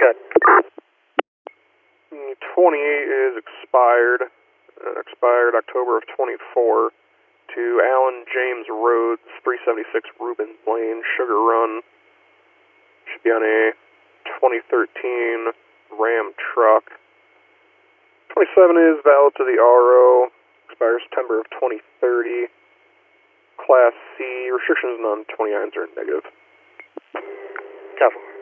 Good. 28 is expired. Expired October of 24 to Alan James Rhodes, 376 Rubens Lane, Sugar Run. Should be on a 2013 Ram truck. 27 is valid to the RO. Expires September of 2030. Class C. Restrictions on 29s are negative. Copy.